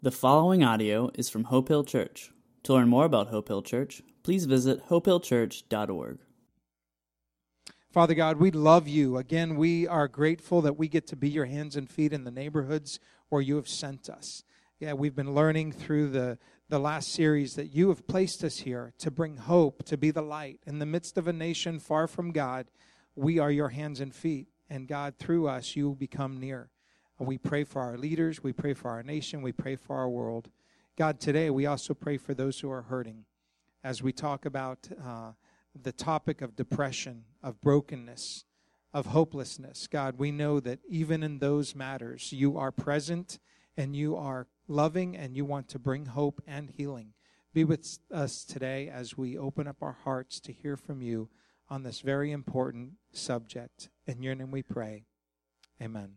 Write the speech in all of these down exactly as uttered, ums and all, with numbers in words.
The following audio is from Hope Hill Church. To learn more about Hope Hill Church, please visit hope hill church dot org. Father God, we love you. Again, we are grateful that we get to be your hands and feet in the neighborhoods where you have sent us. Yeah, we've been learning through the, the last series that you have placed us here to bring hope, to be the light. In the midst of a nation far from God, we are your hands and feet. And God, through us, you become near. We pray for our leaders. We pray for our nation. We pray for our world. God, today we also pray for those who are hurting as we talk about uh, the topic of depression, of brokenness, of hopelessness. God, we know that even in those matters, you are present and you are loving and you want to bring hope and healing. Be with us today as we open up our hearts to hear from you on this very important subject. In your name we pray. Amen.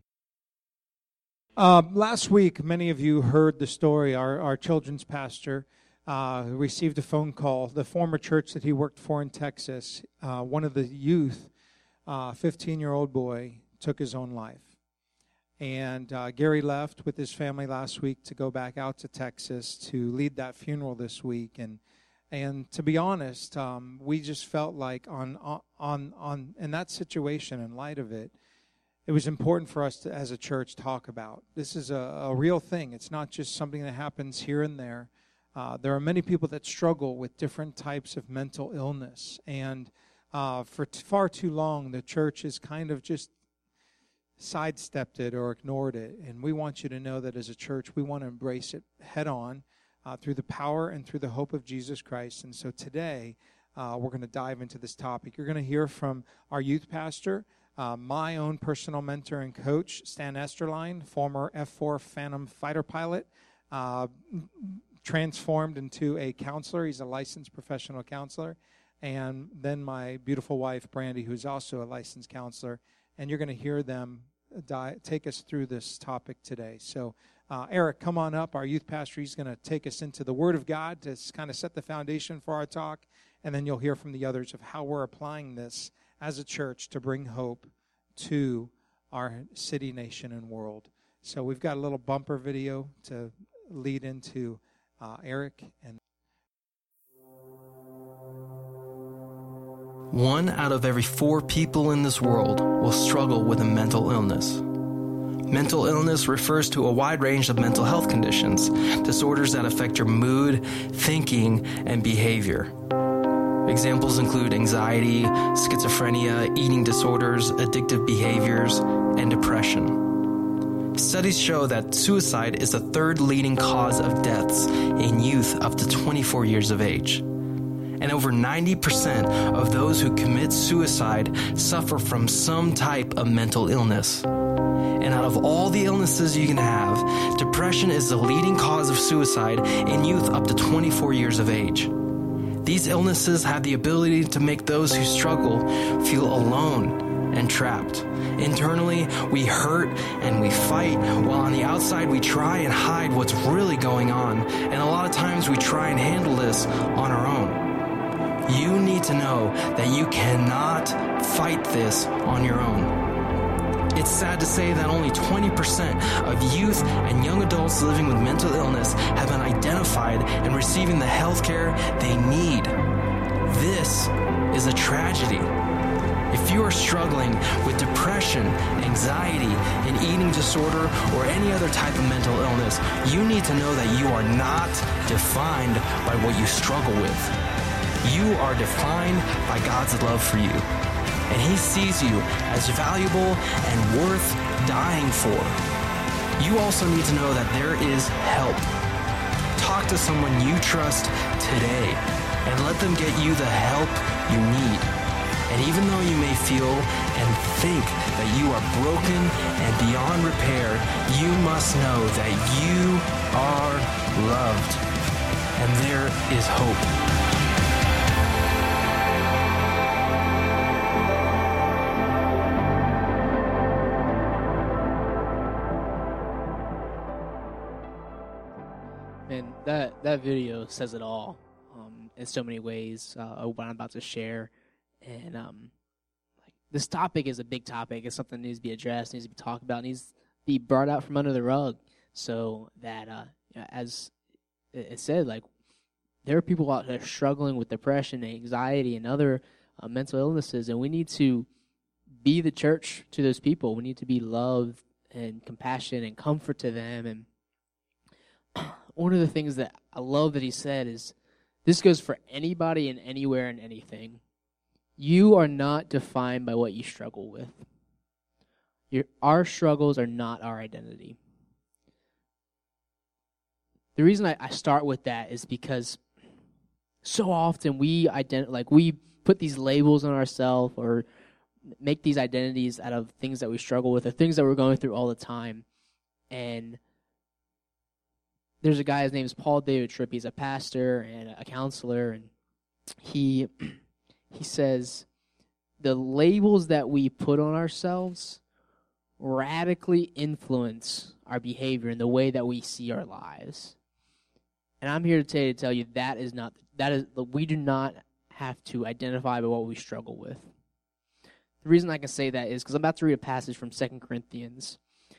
Uh, last week, many of you heard the story. Our, our children's pastor uh, received a phone call. The former church that he worked for in Texas, uh, one of the youth, uh, fifteen-year-old boy, took his own life. And uh, Gary left with his family last week to go back out to Texas to lead that funeral this week. And and to be honest, um, we just felt like on on on in that situation, in light of it, it was important for us to, as a church, talk about. This is a, a real thing. It's not just something that happens here and there. Uh, there are many people that struggle with different types of mental illness. And uh, for t- far too long, the church has kind of just sidestepped it or ignored it. And we want you to know that as a church, we want to embrace it head on uh, through the power and through the hope of Jesus Christ. And so today, uh, we're going to dive into this topic. You're going to hear from our youth pastor, Uh, my own personal mentor and coach, Stan Esterline, former F four Phantom fighter pilot, uh, transformed into a counselor. He's a licensed professional counselor. And then my beautiful wife, Brandy, who's also a licensed counselor. And you're going to hear them die, take us through this topic today. So, uh, Eric, come on up. Our youth pastor, he's going to take us into the Word of God to kind of set the foundation for our talk. And then you'll hear from the others of how we're applying this as a church to bring hope to our city, nation, and world. So we've got a little bumper video to lead into uh, Eric. and. One out of every four people in this world will struggle with a mental illness. Mental illness refers to a wide range of mental health conditions, disorders that affect your mood, thinking, and behavior. Examples include anxiety, schizophrenia, eating disorders, addictive behaviors, and depression. Studies show that suicide is the third leading cause of deaths in youth up to twenty-four years of age. And over ninety percent of those who commit suicide suffer from some type of mental illness. And out of all the illnesses you can have, depression is the leading cause of suicide in youth up to twenty-four years of age. These illnesses have the ability to make those who struggle feel alone and trapped. Internally, we hurt and we fight, while on the outside we try and hide what's really going on. And a lot of times we try and handle this on our own. You need to know that you cannot fight this on your own. It's sad to say that only twenty percent of youth and young adults living with mental illness have been identified and receiving the health care they need. This is a tragedy. If you are struggling with depression, anxiety, an eating disorder, or any other type of mental illness, you need to know that you are not defined by what you struggle with. You are defined by God's love for you. And He sees you as valuable and worth dying for. You also need to know that there is help. Talk to someone you trust today and let them get you the help you need. And even though you may feel and think that you are broken and beyond repair, you must know that you are loved. And there is hope. And that, that video says it all um, in so many ways, uh, what I'm about to share. And um, like this topic is a big topic. It's something that needs to be addressed, needs to be talked about, needs to be brought out from under the rug so that uh, as it said, like, there are people out there struggling with depression, anxiety, and other uh, mental illnesses, and we need to be the church to those people. We need to be love and compassion and comfort to them. And one of the things that I love that he said is, this goes for anybody and anywhere and anything. You are not defined by what you struggle with. Your, our struggles are not our identity. The reason I, I start with that is because so often we ident- like we put these labels on ourselves or make these identities out of things that we struggle with or things that we're going through all the time. And there's a guy, his name is Paul David Tripp. He's a pastor and a counselor, and he he says the labels that we put on ourselves radically influence our behavior and the way that we see our lives. And I'm here today to tell you that is not that is we do not have to identify by what we struggle with. The reason I can say that is because I'm about to read a passage from Second Corinthians.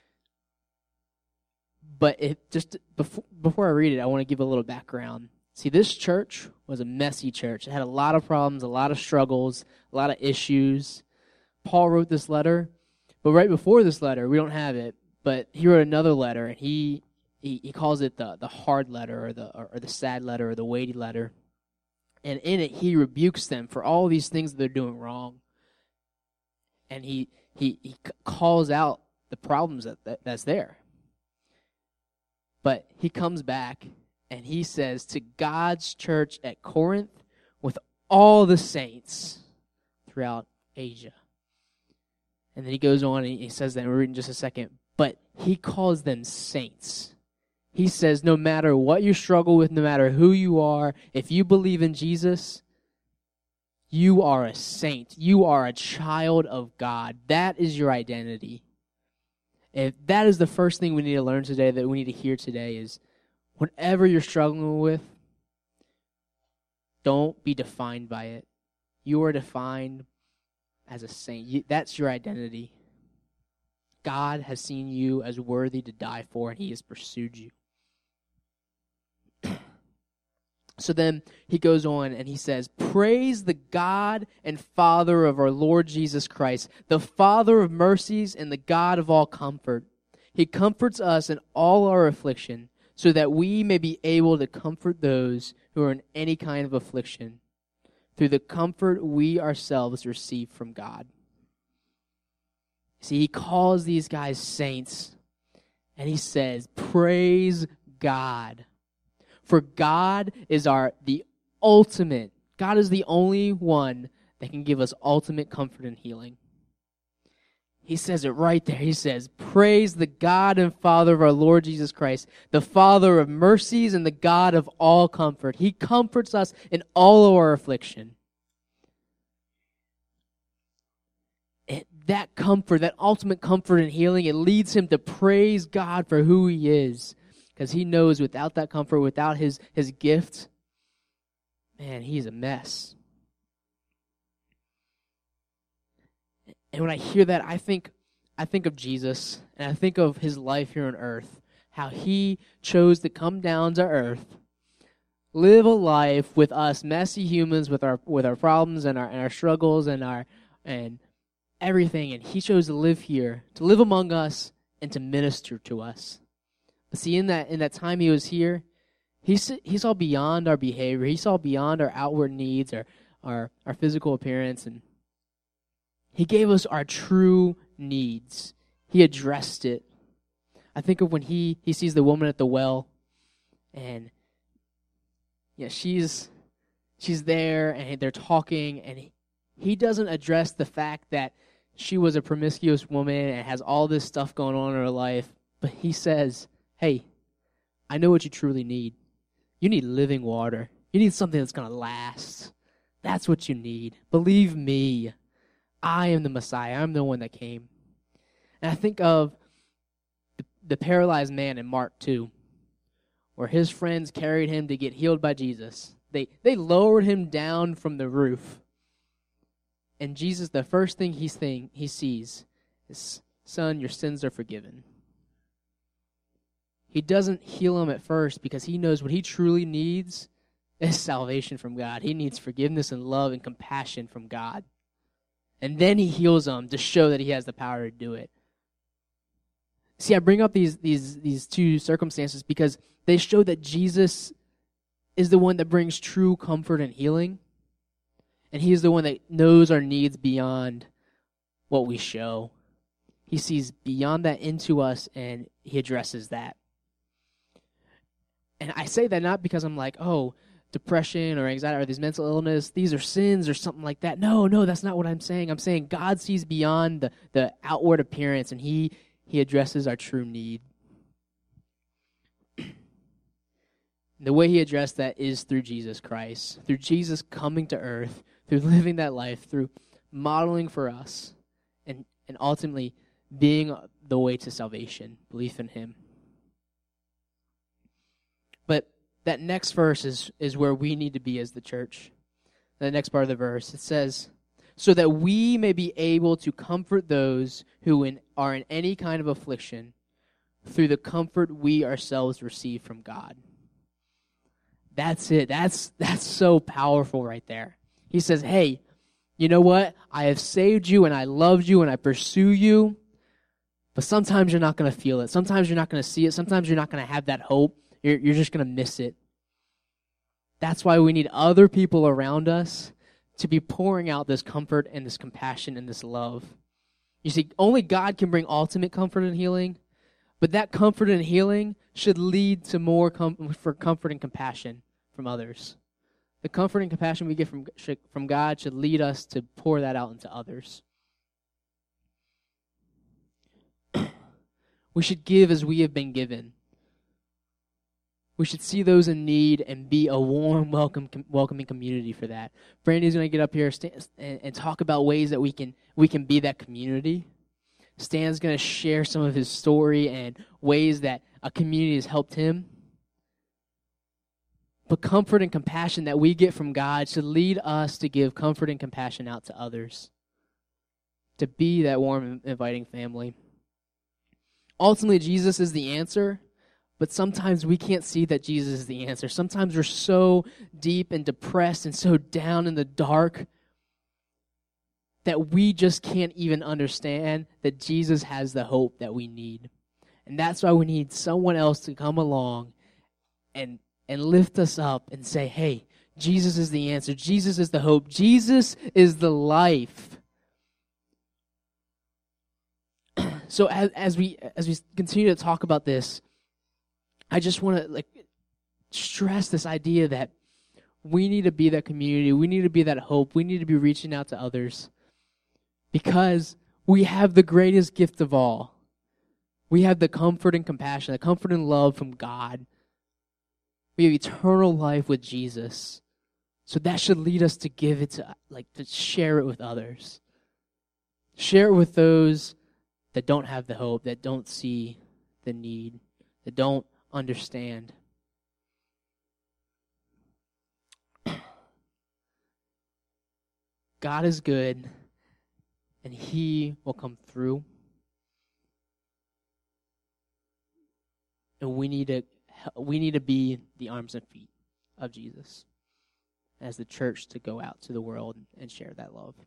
But it just before before I read it, I want to give a little background. See, this church was a messy church. It had a lot of problems, a lot of struggles, a lot of issues. Paul wrote this letter, but right before this letter, we don't have it, but he wrote another letter, and he he, he calls it the the hard letter or the or, or the sad letter or the weighty letter. And in it, he rebukes them for all these things that they're doing wrong. And he he he calls out the problems that, that that's there. But he comes back and he says to God's church at Corinth with all the saints throughout Asia. And then he goes on and he says that, and we'll read in just a second, but he calls them saints. He says no matter what you struggle with, no matter who you are, if you believe in Jesus, you are a saint. You are a child of God. That is your identity. If that is the first thing we need to learn today, that we need to hear today, is whatever you're struggling with, don't be defined by it. You are defined as a saint. You, that's your identity. God has seen you as worthy to die for, and he has pursued you. So then he goes on and he says, praise the God and Father of our Lord Jesus Christ, the Father of mercies and the God of all comfort. He comforts us in all our affliction, so that we may be able to comfort those who are in any kind of affliction, through the comfort we ourselves receive from God. See, he calls these guys saints, and he says, praise God. For God is our the ultimate. God is the only one that can give us ultimate comfort and healing. He says it right there. He says, praise the God and Father of our Lord Jesus Christ, the Father of mercies and the God of all comfort. He comforts us in all of our affliction. It, that comfort, that ultimate comfort and healing, it leads him to praise God for who he is. Because he knows without that comfort, without his, his gift, man, he's a mess. And when I hear that, I think I think of Jesus, and I think of his life here on earth, how he chose to come down to earth, live a life with us messy humans, with our with our problems and our and our struggles and our and everything, and he chose to live here, to live among us, and to minister to us. But see, in that in that time he was here, he he saw beyond our behavior. He saw beyond our outward needs, our our our physical appearance, and he gave us our true needs. He addressed it. I think of when he he sees the woman at the well, and yeah, she's she's there, and they're talking, and he, he doesn't address the fact that she was a promiscuous woman and has all this stuff going on in her life, but he says, hey, I know what you truly need. You need living water. You need something that's going to last. That's what you need. Believe me. I am the Messiah. I'm the one that came. And I think of the, the paralyzed man in Mark two, where his friends carried him to get healed by Jesus. They, they lowered him down from the roof. And Jesus, the first thing he's thing, he sees is, son, your sins are forgiven. He doesn't heal him at first because he knows what he truly needs is salvation from God. He needs forgiveness and love and compassion from God. And then he heals him to show that he has the power to do it. See, I bring up these these these two circumstances because they show that Jesus is the one that brings true comfort and healing. And he is the one that knows our needs beyond what we show. He sees beyond that into us, and he addresses that. And I say that not because I'm like, oh, depression or anxiety or these mental illness, these are sins or something like that. No, no, that's not what I'm saying. I'm saying God sees beyond the, the outward appearance, and he, he addresses our true need. The way he addressed that is through Jesus Christ, through Jesus coming to earth, through living that life, through modeling for us, and, and ultimately being the way to salvation, belief in him. But that next verse is, is where we need to be as the church. The next part of the verse, it says, so that we may be able to comfort those who in, are in any kind of affliction through the comfort we ourselves receive from God. That's it. That's that's so powerful right there. He says, hey, you know what? I have saved you and I loved you and I pursue you, but sometimes you're not going to feel it. Sometimes you're not going to see it. Sometimes you're not going to have that hope. You're, you're just going to miss it. That's why we need other people around us to be pouring out this comfort and this compassion and this love. You see, only God can bring ultimate comfort and healing, but that comfort and healing should lead to more com- for comfort and compassion from others. The comfort and compassion we get from, from God should lead us to pour that out into others. We should give as we have been given. We should see those in need and be a warm, welcome, welcoming community for that. Brandy's going to get up here and, and talk about ways that we can we can be that community. Stan's going to share some of his story and ways that a community has helped him. But comfort and compassion that we get from God should lead us to give comfort and compassion out to others, to be that warm, inviting family. Ultimately, Jesus is the answer, but sometimes we can't see that Jesus is the answer. Sometimes we're so deep and depressed and so down in the dark that we just can't even understand that Jesus has the hope that we need. And that's why we need someone else to come along and and lift us up and say, hey, Jesus is the answer. Jesus is the hope. Jesus is the life. So as, as we as we continue to talk about this, I just want to like stress this idea that we need to be that community. We need to be that hope. We need to be reaching out to others because we have the greatest gift of all. We have the comfort and compassion, the comfort and love from God. We have eternal life with Jesus. So that should lead us to give it to, like, to share it with others. Share it with those that don't have the hope, that don't see the need, that don't understand. God is good, and he will come through. And we need to we need to be the arms and feet of Jesus as the church to go out to the world and share that love.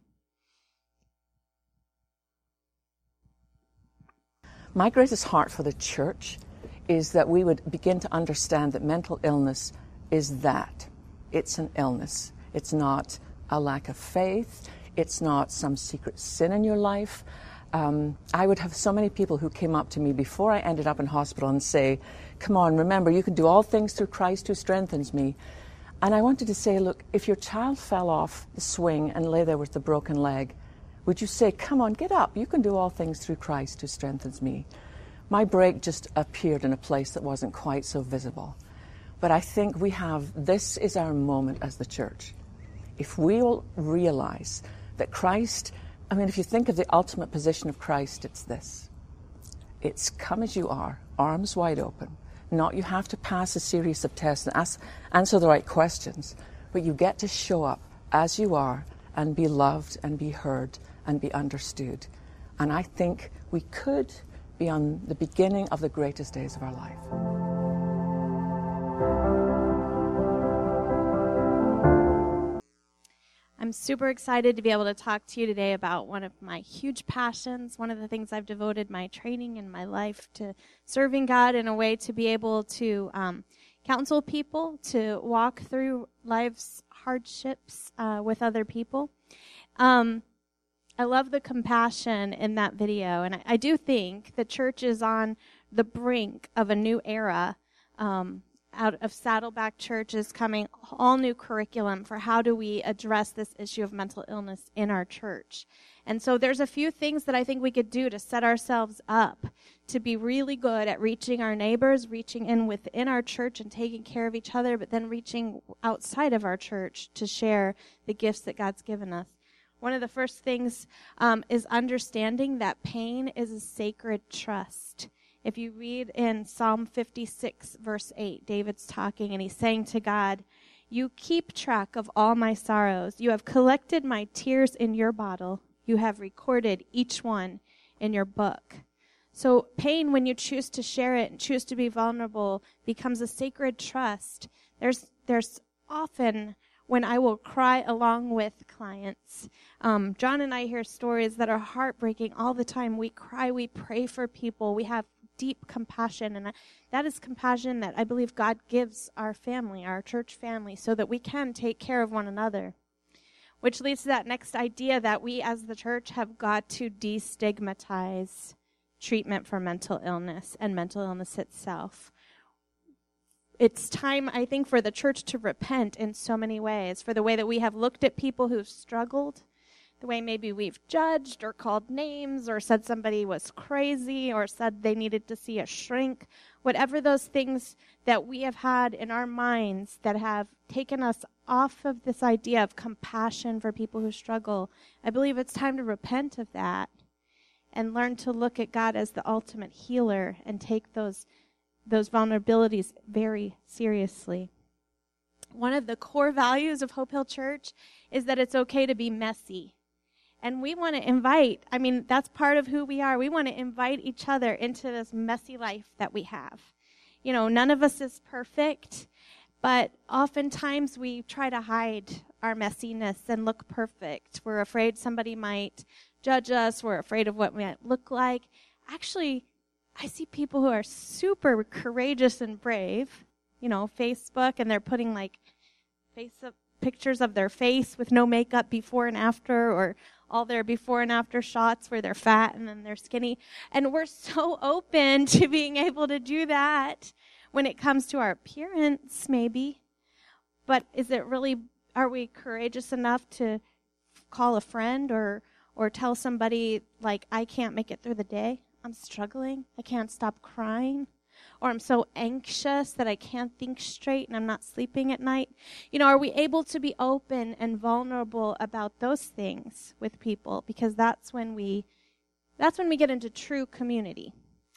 My greatest heart for the church is that we would begin to understand that mental illness is that. It's an illness. It's not a lack of faith. It's not some secret sin in your life. Um, I would have so many people who came up to me before I ended up in hospital and say, come on, remember, you can do all things through Christ who strengthens me. And I wanted to say, look, if your child fell off the swing and lay there with a broken leg, would you say, come on, get up, you can do all things through Christ who strengthens me? My break just appeared in a place that wasn't quite so visible. But I think we have, this is our moment as the church. If we will realize that Christ, I mean, if you think of the ultimate position of Christ, it's this. It's come as you are, arms wide open. Not you have to pass a series of tests and ask, answer the right questions, but you get to show up as you are and be loved and be heard and be understood. And I think we could be on the beginning of the greatest days of our life. I'm super excited to be able to talk to you today about one of my huge passions, one of the things I've devoted my training and my life to, serving God in a way to be able to um, counsel people, to walk through life's hardships uh, with other people. Um, I love the compassion in that video, and I, I do think the church is on the brink of a new era. Um, out of Saddleback Church is coming all new curriculum for how do we address this issue of mental illness in our church. And so there's a few things that I think we could do to set ourselves up to be really good at reaching our neighbors, reaching in within our church and taking care of each other, but then reaching outside of our church to share the gifts that God's given us. One of the first things um, is understanding that pain is a sacred trust. If you read in Psalm fifty-six, verse eight, David's talking, and he's saying to God, "You keep track of all my sorrows. You have collected my tears in your bottle. You have recorded each one in your book." So pain, when you choose to share it and choose to be vulnerable, becomes a sacred trust. There's there's often when I will cry along with clients. Um, John and I hear stories that are heartbreaking all the time. We cry, we pray for people, we have deep compassion, and that is compassion that I believe God gives our family, our church family, so that we can take care of one another. Which leads to that next idea that we as the church have got to destigmatize treatment for mental illness and mental illness itself. It's time, I think, for the church to repent in so many ways, for the way that we have looked at people who've struggled, the way maybe we've judged or called names or said somebody was crazy or said they needed to see a shrink, whatever those things that we have had in our minds that have taken us off of this idea of compassion for people who struggle. I believe it's time to repent of that and learn to look at God as the ultimate healer and take those those vulnerabilities very seriously. One of the core values of Hope Hill Church is that it's okay to be messy. And we want to invite, I mean, that's part of who we are. We want to invite each other into this messy life that we have. You know, none of us is perfect, but oftentimes we try to hide our messiness and look perfect. We're afraid somebody might judge us. We're afraid of what we might look like. Actually, I see people who are super courageous and brave, you know, Facebook, and they're putting like face up pictures of their face with no makeup before and after, or all their before and after shots where they're fat and then they're skinny. And we're so open to being able to do that when it comes to our appearance, maybe. But is it really, are we courageous enough to call a friend or or tell somebody, like, I can't make it through the day? I'm struggling. I can't stop crying. Or I'm so anxious that I can't think straight and I'm not sleeping at night. You know, are we able to be open and vulnerable about those things with people? Because that's when we, that's when we get into true community.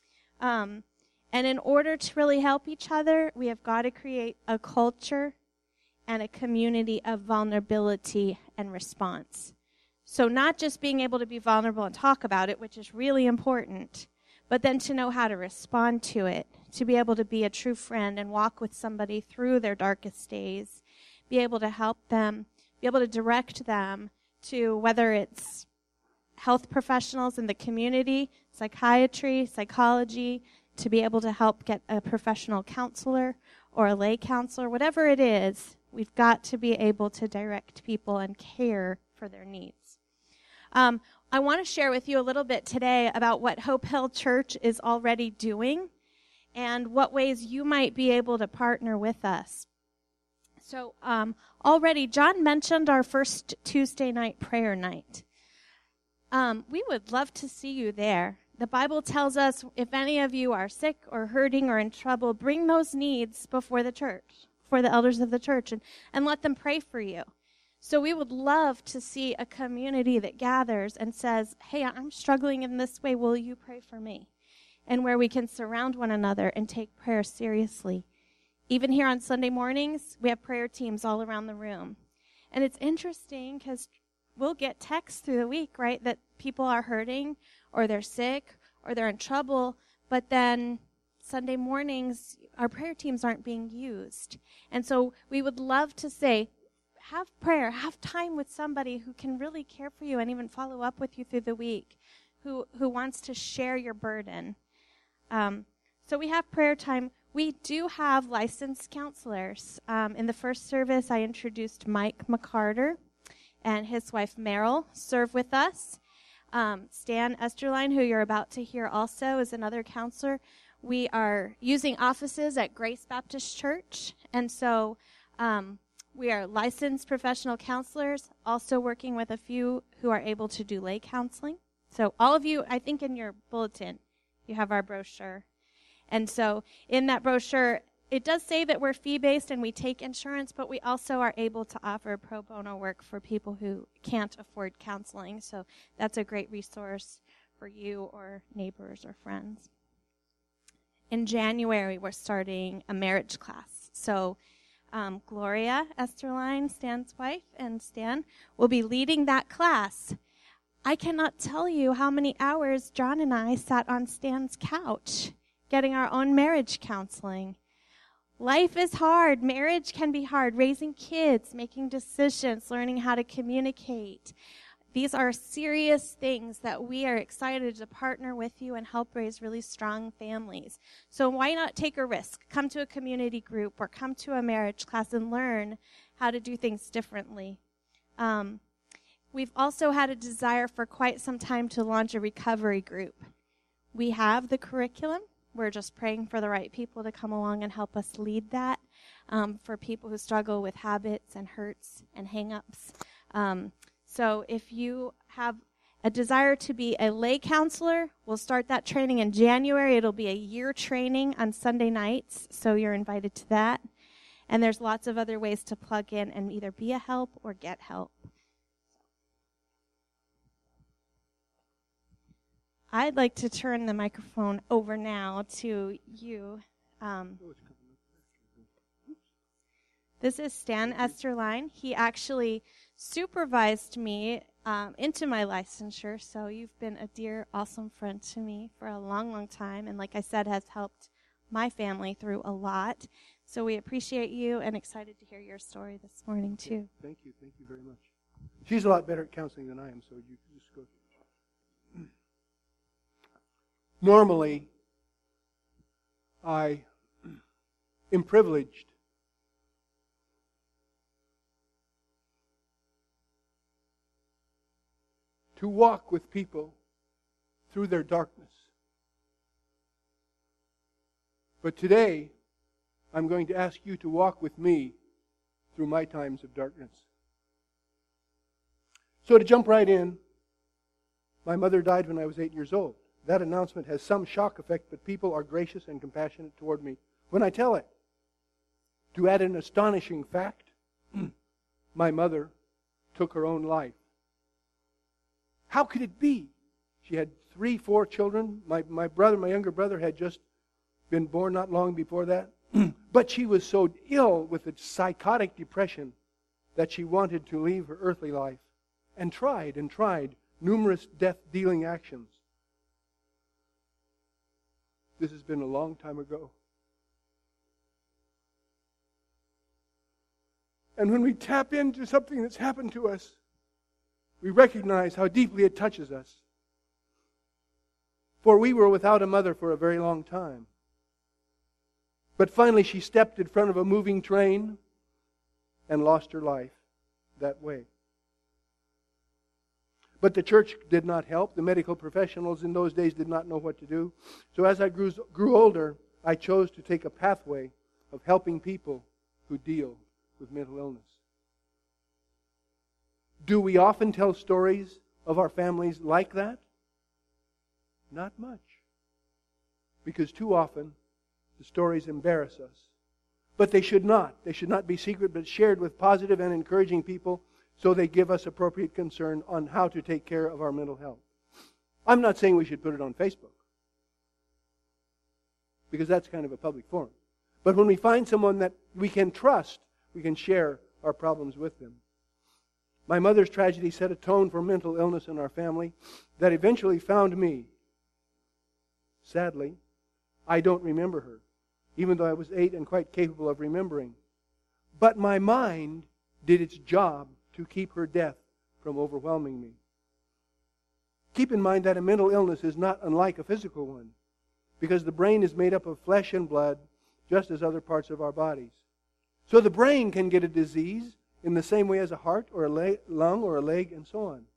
Um, and in order to really help each other, we have got to create a culture and a community of vulnerability and response. So not just being able to be vulnerable and talk about it, which is really important, but then to know how to respond to it, to be able to be a true friend and walk with somebody through their darkest days, be able to help them, be able to direct them to whether it's health professionals in the community, psychiatry, psychology, to be able to help get a professional counselor or a lay counselor, whatever it is, we've got to be able to direct people and care for their needs. Um, I want to share with you a little bit today about what Hope Hill Church is already doing and what ways you might be able to partner with us. So um, already, John mentioned our first Tuesday night prayer night. Um, we would love to see you there. The Bible tells us if any of you are sick or hurting or in trouble, bring those needs before the church, before the elders of the church, and, and let them pray for you. So we would love to see a community that gathers and says, hey, I'm struggling in this way. Will you pray for me? And where we can surround one another and take prayer seriously. Even here on Sunday mornings, we have prayer teams all around the room. And it's interesting because we'll get texts through the week, right, that people are hurting or they're sick or they're in trouble, but then Sunday mornings, our prayer teams aren't being used. And so we would love to say, have prayer, have time with somebody who can really care for you and even follow up with you through the week, who, who wants to share your burden. Um, so we have prayer time. We do have licensed counselors. Um, in the first service, I introduced Mike McCarter and his wife Meryl serve with us. Um, Stan Esterline, who you're about to hear also, is another counselor. We are using offices at Grace Baptist Church, and so um, we are licensed professional counselors, also working with a few who are able to do lay counseling. So all of you, I think in your bulletin, you have our brochure. And so in that brochure, it does say that we're fee-based and we take insurance, but we also are able to offer pro bono work for people who can't afford counseling. So that's a great resource for you or neighbors or friends. In January, we're starting a marriage class. So um, Gloria Esterline, Stan's wife, and Stan will be leading that class. I cannot tell you how many hours John and I sat on Stan's couch getting our own marriage counseling. Life is hard. Marriage can be hard. Raising kids, making decisions, learning how to communicate. These are serious things that we are excited to partner with you and help raise really strong families. So why not take a risk? Come to a community group or come to a marriage class and learn how to do things differently. Um, we've also had a desire for quite some time to launch a recovery group. We have the curriculum. We're just praying for the right people to come along and help us lead that um, for people who struggle with habits and hurts and hang-ups. Um, so if you have a desire to be a lay counselor, we'll start that training in January. It'll be a year training on Sunday nights, so you're invited to that. And there's lots of other ways to plug in and either be a help or get help. I'd like to turn the microphone over now to you. Um, this is Stan Esterline. He actually supervised me um, into my licensure, so you've been a dear, awesome friend to me for a long, long time, and like I said, has helped my family through a lot. So we appreciate you and excited to hear your story this morning, too. Thank you. Thank you very much. She's a lot better at counseling than I am, so you can just go. Normally, I am privileged to walk with people through their darkness. But today, I'm going to ask you to walk with me through my times of darkness. So to jump right in, my mother died when I was eight years old. That announcement has some shock effect, but people are gracious and compassionate toward me when I tell it. To add an astonishing fact, my mother took her own life. How could it be? She had three, four children. My, my brother, my younger brother, had just been born not long before that. But she was so ill with a psychotic depression that she wanted to leave her earthly life and tried and tried numerous death-dealing actions. This has been a long time ago. And when we tap into something that's happened to us, we recognize how deeply it touches us. For we were without a mother for a very long time. But finally she stepped in front of a moving train and lost her life that way. But the church did not help. The medical professionals in those days did not know what to do. So as I grew, grew older, I chose to take a pathway of helping people who deal with mental illness. Do we often tell stories of our families like that? Not much. Because too often, the stories embarrass us. But they should not. They should not be secret, but shared with positive and encouraging people, so they give us appropriate concern on how to take care of our mental health. I'm not saying we should put it on Facebook, because that's kind of a public forum. But when we find someone that we can trust, we can share our problems with them. My mother's tragedy set a tone for mental illness in our family that eventually found me. Sadly, I don't remember her, even though I was eight and quite capable of remembering. But my mind did its job to keep her death from overwhelming me. Keep in mind that a mental illness is not unlike a physical one, because the brain is made up of flesh and blood, just as other parts of our bodies. So the brain can get a disease in the same way as a heart or a leg, lung or a leg and so on.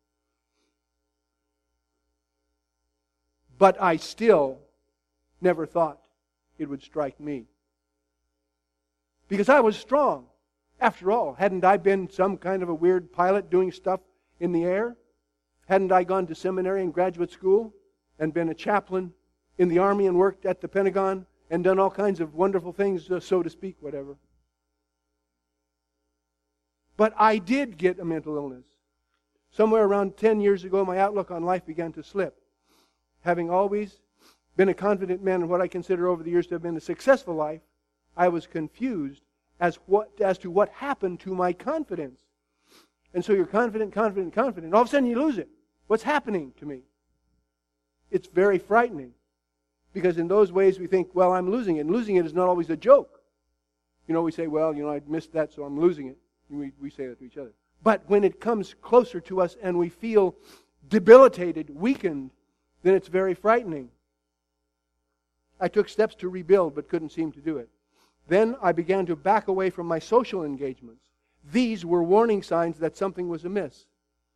But I still never thought it would strike me. Because I was strong. After all, hadn't I been some kind of a weird pilot doing stuff in the air? Hadn't I gone to seminary and graduate school and been a chaplain in the Army and worked at the Pentagon and done all kinds of wonderful things, so to speak, whatever? But I did get a mental illness. Somewhere around ten years ago, my outlook on life began to slip. Having always been a confident man in what I consider over the years to have been a successful life, I was confused as what as to what happened to my confidence. And so you're confident, confident, confident. All of a sudden you lose it. What's happening to me? It's very frightening. Because in those ways we think, well, I'm losing it. And losing it is not always a joke. You know, we say, well, you know, I missed that, so I'm losing it. We, we say that to each other. But when it comes closer to us and we feel debilitated, weakened, then it's very frightening. I took steps to rebuild, but couldn't seem to do it. Then I began to back away from my social engagements. These were warning signs that something was amiss.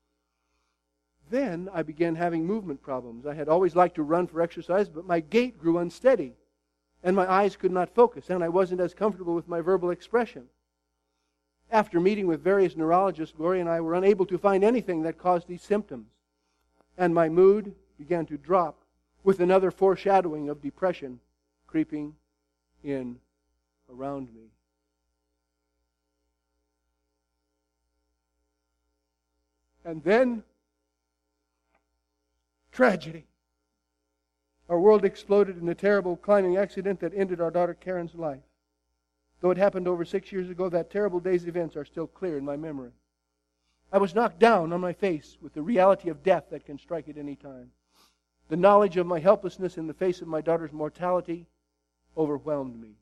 Then I began having movement problems. I had always liked to run for exercise, but my gait grew unsteady, and my eyes could not focus, and I wasn't as comfortable with my verbal expression. After meeting with various neurologists, Gloria and I were unable to find anything that caused these symptoms, and my mood began to drop, with another foreshadowing of depression creeping in around me. And then, tragedy. Our world exploded in a terrible climbing accident that ended our daughter Karen's life. Though it happened over six years ago, that terrible day's events are still clear in my memory. I was knocked down on my face with the reality of death that can strike at any time. The knowledge of my helplessness in the face of my daughter's mortality overwhelmed me.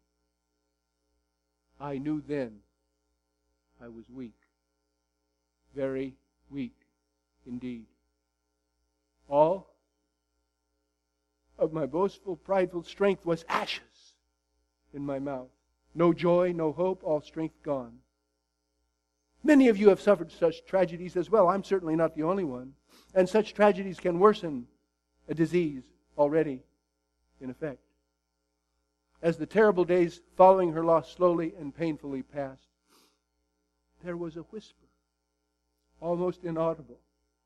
I knew then I was weak. Very weak indeed. All of my boastful, prideful strength was ashes in my mouth. No joy, no hope, all strength gone. Many of you have suffered such tragedies as well. I'm certainly not the only one. And such tragedies can worsen a disease already in effect. As the terrible days following her loss slowly and painfully passed, there was a whisper, almost inaudible,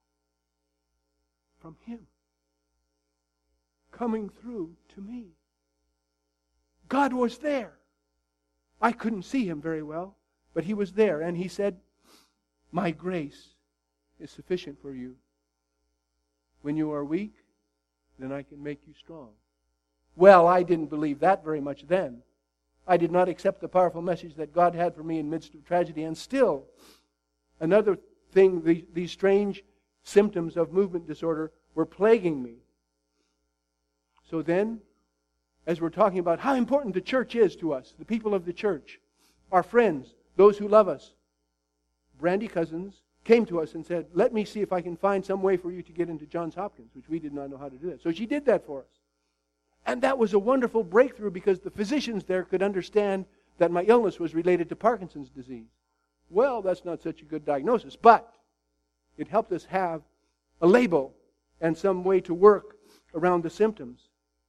from Him, coming through to me. God was there. I couldn't see Him very well, but He was there, and He said, "My grace is sufficient for you. When you are weak, then I can make you strong." Well, I didn't believe that very much then. I did not accept the powerful message that God had for me in the midst of tragedy. And still, another thing, the, these strange symptoms of movement disorder were plaguing me. So then, as we're talking about how important the church is to us, the people of the church, our friends, those who love us, Brandy Cousins came to us and said, "Let me see if I can find some way for you to get into Johns Hopkins," which we did not know how to do that. So she did that for us. And that was a wonderful breakthrough because the physicians there could understand that my illness was related to Parkinson's disease. Well, that's not such a good diagnosis, but it helped us have a label and some way to work around the symptoms.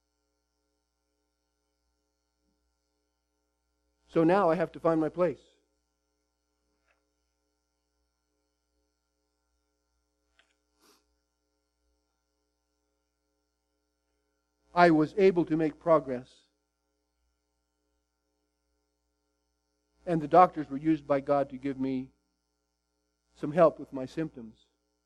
So now I have to find my place. I was able to make progress. And the doctors were used by God to give me some help with my symptoms.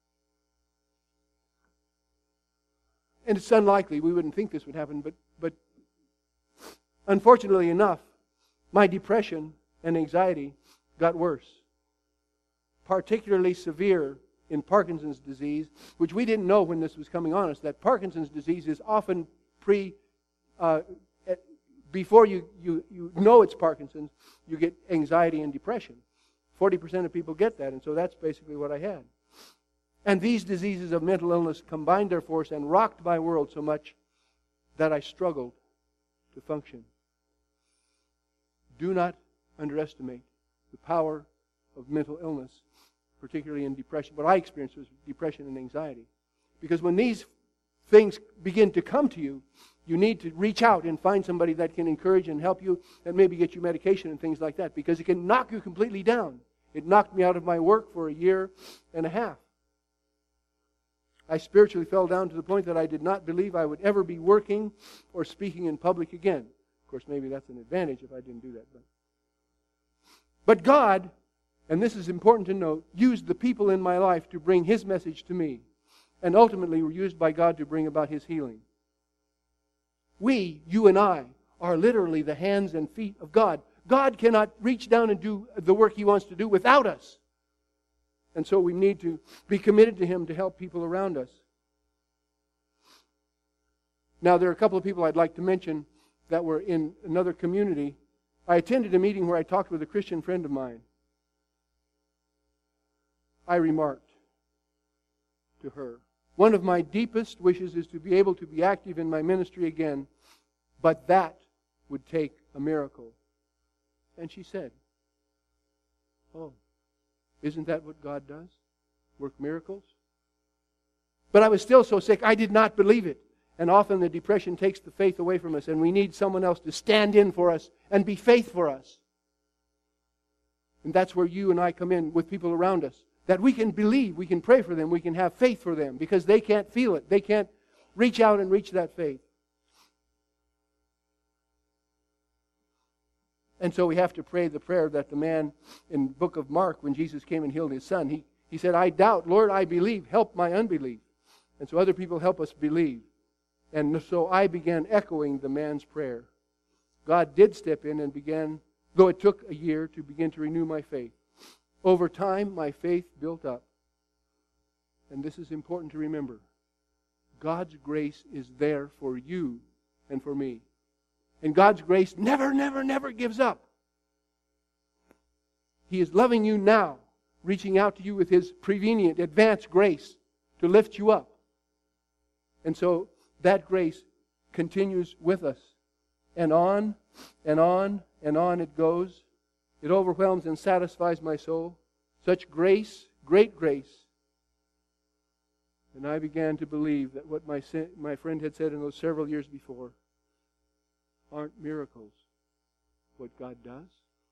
And it's unlikely, we wouldn't think this would happen, but, but unfortunately enough, my depression and anxiety got worse. Particularly severe in Parkinson's disease, which we didn't know when this was coming on us, that Parkinson's disease is often pre, uh, before you, you, you know it's Parkinson's, you get anxiety and depression. forty percent of people get that, and so that's basically what I had. And these diseases of mental illness combined their force and rocked my world so much that I struggled to function. Do not underestimate the power of mental illness, particularly in depression. What I experienced was depression and anxiety. Because when these things begin to come to you, you need to reach out and find somebody that can encourage and help you and maybe get you medication and things like that, because it can knock you completely down. It knocked me out of my work for a year and a half. I spiritually fell down to the point that I did not believe I would ever be working or speaking in public again. Of course, maybe that's an advantage if I didn't do that. But, but God, and this is important to note, used the people in my life to bring His message to me, and ultimately were used by God to bring about His healing. We, you and I, are literally the hands and feet of God. God cannot reach down and do the work He wants to do without us. And so we need to be committed to Him to help people around us. Now, there are a couple of people I'd like to mention that were in another community. I attended a meeting where I talked with a Christian friend of mine. I remarked to her, one of my deepest wishes is to be able to be active in my ministry again, but that would take a miracle. And she said, oh, isn't that what God does? Work miracles? But I was still so sick, I did not believe it. And often the depression takes the faith away from us, and we need someone else to stand in for us and be faith for us. And that's where you and I come in with people around us. That we can believe, we can pray for them, we can have faith for them, because they can't feel it. They can't reach out and reach that faith. And so we have to pray the prayer that the man in the book of Mark, when Jesus came and healed his son, he, he said, I doubt, Lord, I believe, help my unbelief. And so other people help us believe. And so I began echoing the man's prayer. God did step in and began, though it took a year, to begin to renew my faith. Over time, my faith built up. And this is important to remember. God's grace is there for you and for me. And God's grace never, never, never gives up. He is loving you now, reaching out to you with His prevenient, advanced grace to lift you up. And so that grace continues with us. And on and on and on it goes. It overwhelms and satisfies my soul. Such grace, great grace. And I began to believe that what my, my friend had said in those several years before, aren't miracles what God does?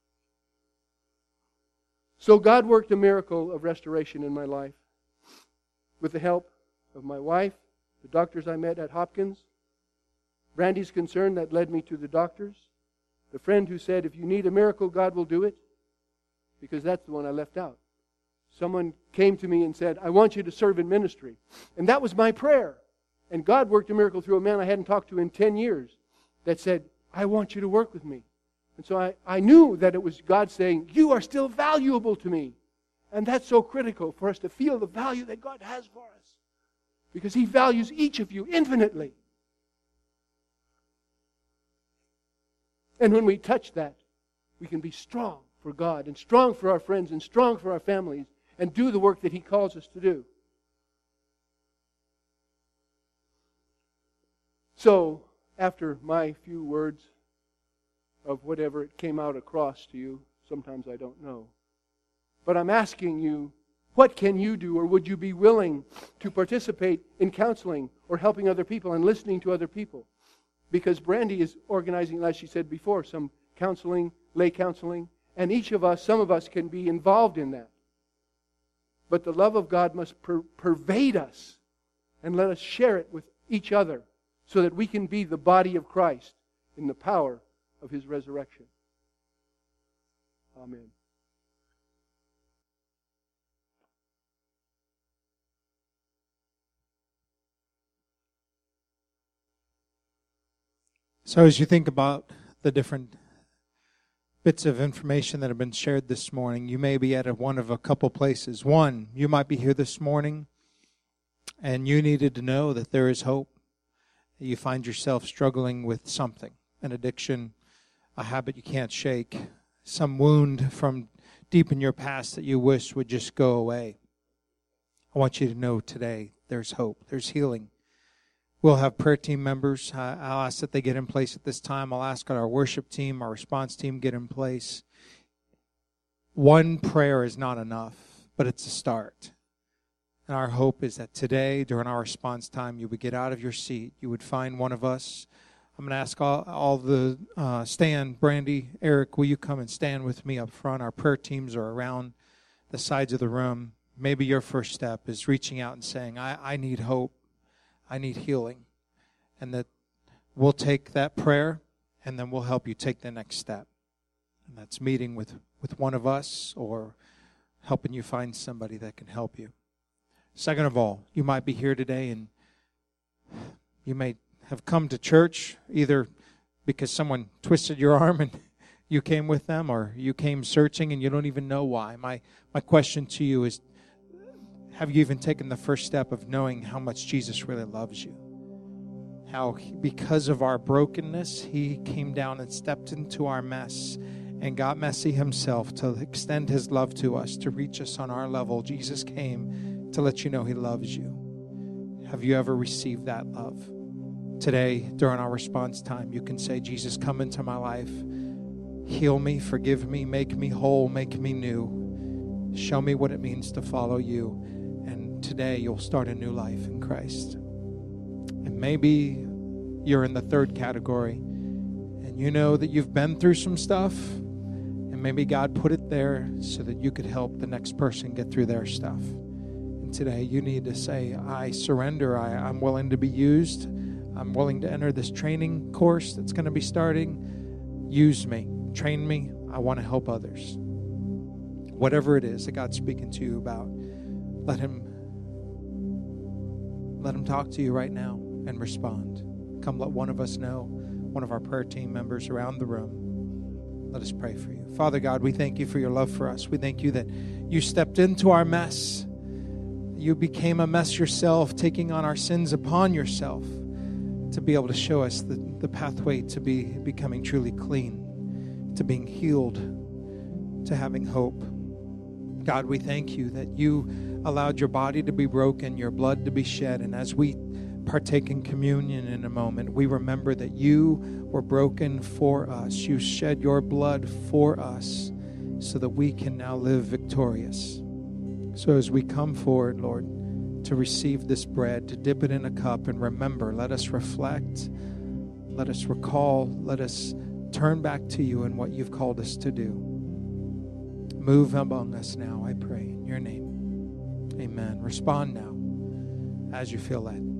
So God worked a miracle of restoration in my life with the help of my wife, the doctors I met at Hopkins, Brandy's concern that led me to the doctors, the friend who said, if you need a miracle, God will do it, because that's the one I left out. Someone came to me and said, I want you to serve in ministry. And that was my prayer. And God worked a miracle through a man I hadn't talked to in ten years that said, I want you to work with me. And so I, I knew that it was God saying, you are still valuable to me. And that's so critical for us to feel the value that God has for us. Because He values each of you infinitely. And when we touch that, we can be strong for God and strong for our friends and strong for our families and do the work that He calls us to do. So, after my few words of whatever it came out across to you, sometimes I don't know. But I'm asking you, what can you do, or would you be willing to participate in counseling or helping other people and listening to other people? Because Brandy is organizing, as she said before, some counseling, lay counseling, and each of us, some of us can be involved in that. But the love of God must per- pervade us and let us share it with each other so that we can be the body of Christ in the power of His resurrection. Amen. So as you think about the different bits of information that have been shared this morning, you may be at a, one of a couple places. One, you might be here this morning and you needed to know that there is hope. You find yourself struggling with something, an addiction, a habit you can't shake, some wound from deep in your past that you wish would just go away. I want you to know today there's hope. There's healing. We'll have prayer team members. I'll ask that they get in place at this time. I'll ask our worship team, our response team get in place. One prayer is not enough, but it's a start. And our hope is that today, during our response time, you would get out of your seat. You would find one of us. I'm going to ask all, all the, uh, Stan, Brandy, Eric, will you come and stand with me up front? Our prayer teams are around the sides of the room. Maybe your first step is reaching out and saying, I, I need hope. I need healing. And that we'll take that prayer, and then we'll help you take the next step. And that's meeting with, with one of us or helping you find somebody that can help you. Second of all, you might be here today and you may have come to church either because someone twisted your arm and you came with them, or you came searching and you don't even know why. My my question to you is, have you even taken the first step of knowing how much Jesus really loves you? How he, because of our brokenness, he came down and stepped into our mess and got messy himself to extend his love to us, to reach us on our level. Jesus came to let you know he loves you. Have you ever received that love? Today, during our response time, you can say, Jesus, come into my life. Heal me, forgive me, make me whole, make me new. Show me what it means to follow you. And today, you'll start a new life in Christ. And maybe you're in the third category, and you know that you've been through some stuff, and maybe God put it there so that you could help the next person get through their stuff. Today, you need to say, I surrender. I, I'm willing to be used. I'm willing to enter this training course that's going to be starting. Use me. Train me. I want to help others. Whatever it is that God's speaking to you about, let him, let him talk to you right now and respond. Come let one of us know, one of our prayer team members around the room. Let us pray for you. Father God, we thank you for your love for us. We thank you that you stepped into our mess. You became a mess yourself, taking on our sins upon yourself to be able to show us the, the pathway to be becoming truly clean, to being healed, to having hope. God, we thank you that you allowed your body to be broken, your blood to be shed, and as we partake in communion in a moment, we remember that you were broken for us. You shed your blood for us so that we can now live victorious. So as we come forward, Lord, to receive this bread, to dip it in a cup and remember, let us reflect, let us recall, let us turn back to you and what you've called us to do. Move among us now, I pray, in your name. Amen. Respond now as you feel led.